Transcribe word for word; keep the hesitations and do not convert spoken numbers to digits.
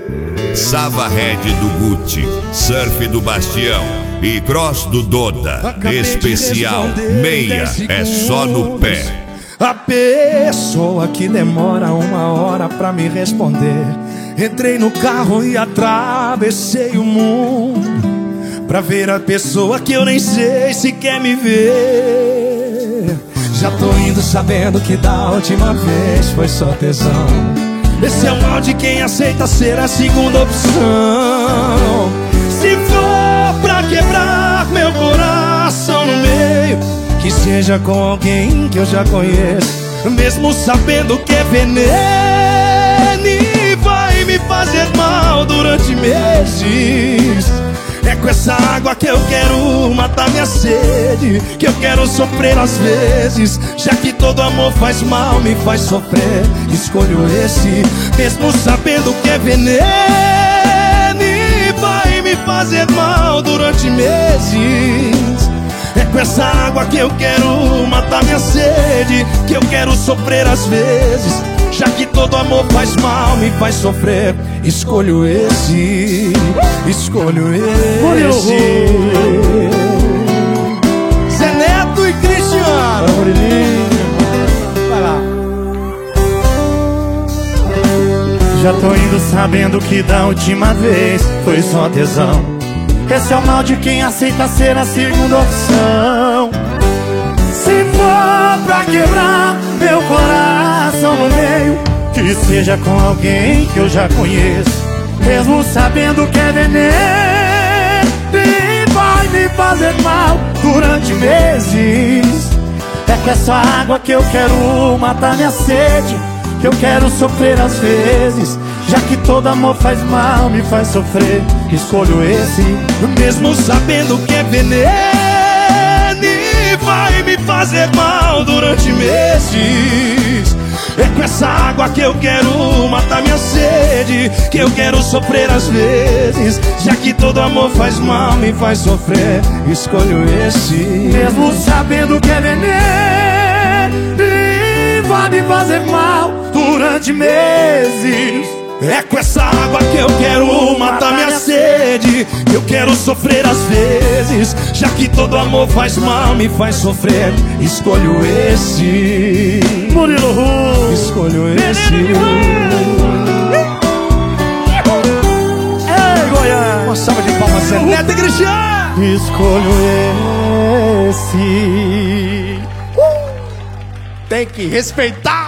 Sava Red do Gucci, Surf do Bastião e Cross do Doda. Especial meia é só no pé. A pessoa que demora uma hora pra me responder. Entrei no carro e atravessei o mundo pra ver a pessoa que eu nem sei se quer me ver. Já tô indo sabendo que da última vez foi só tesão. Esse é o mal de quem aceita ser a segunda opção. Se for pra quebrar meu coração no meio, que seja com alguém que eu já conheço, mesmo sabendo que é veneno e vai me fazer mal durante meses. É com essa água que eu quero matar minha sede, que eu quero sofrer às vezes, já que todo amor faz mal, me faz sofrer. Escolho esse, mesmo sabendo que é veneno e vai me fazer mal durante meses. É com essa água que eu quero matar minha sede, que eu quero sofrer às vezes, já que todo amor faz mal, me faz sofrer. Escolho esse, escolho esse. Zé Neto e Cristiano. Vai lá. Já tô indo sabendo que da última vez foi só tesão. Esse é o mal de quem aceita ser a segunda opção. Se for pra quebrar meu coração no meio, que seja com alguém que eu já conheço, mesmo sabendo que é veneno e vai me fazer mal durante meses. É com essa água que eu quero matar minha sede, que eu quero sofrer às vezes, já que todo amor faz mal, me faz sofrer. Escolho esse, mesmo sabendo que é veneno e vai me fazer mal durante meses. É com essa água que eu quero matar minha sede, que eu quero sofrer às vezes, já que todo amor faz mal, me faz sofrer. Escolho esse, mesmo sabendo que é veneno e vai me fazer mal durante meses. É com essa água que eu quero matar minha sede, que eu quero sofrer às vezes, já que todo amor faz mal, me faz sofrer. Escolho esse, Murilo Ru. Escolho esse. Ei, Goiás. Uma salva de palmas, Zé Neto e Cristiano. Escolho esse. Tem que respeitar.